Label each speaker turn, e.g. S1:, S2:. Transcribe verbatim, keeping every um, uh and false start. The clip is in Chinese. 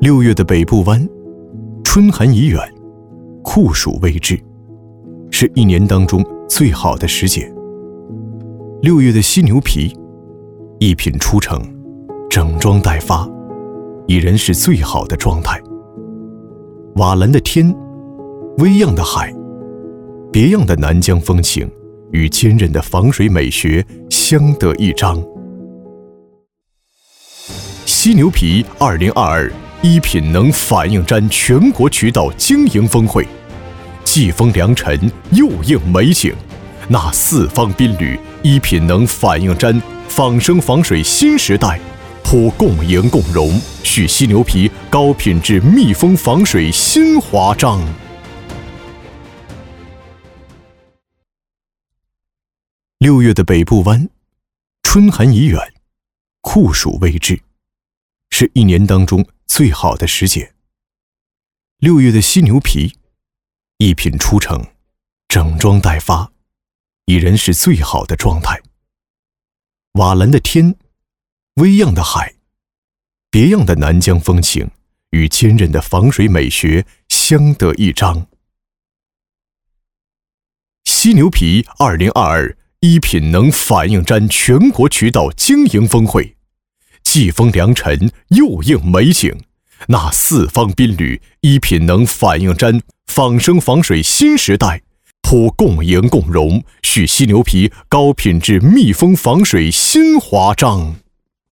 S1: 六月的北部湾，春寒已远，酷暑未至，是一年当中最好的时节。六月的犀牛皮，一品出城，整装待发，已然是最好的状态。瓦蓝的天，微漾的海，别样的南疆风情与坚韧的防水美学相得益彰。犀牛皮二零二二一品能反应毡全国渠道经营峰会，季风良辰又应美景，那四方宾旅一品能反应毡仿生防水新时代，颇共赢共荣，续犀牛皮高品质密封防水新华章。六月的北部湾，春寒已远，酷暑未至，是一年当中最好的时节。六月的犀牛皮，一品出城，整装待发，已然是最好的状态。瓦蓝的天，微漾的海，别样的南疆风情与坚韧的防水美学相得益彰。犀牛皮二零二二一品能反应毡全国渠道经营峰会，季风良辰又应美景，那四方宾旅一品能反应毡仿生防水新时代，颇共赢共荣，续犀牛皮高品质密封防水新华章。